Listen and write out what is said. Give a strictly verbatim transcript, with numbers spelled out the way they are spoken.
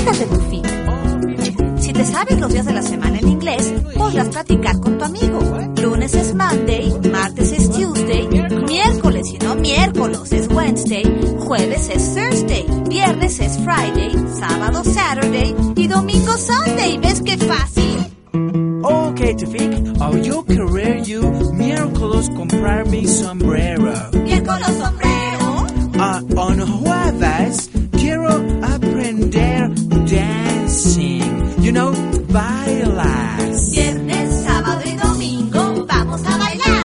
Fíjate, Tufik. Si te sabes los días de la semana en inglés, podrás practicar con tu amigo. Lunes es Monday, martes es Tuesday, miércoles y no miércoles es Wednesday, jueves es Thursday, viernes es Friday, sábado Saturday y domingo Sunday. ¿Ves qué fácil? Okay, Tufik, oh, yo querer you miércoles comprar mi sombrero. Miércoles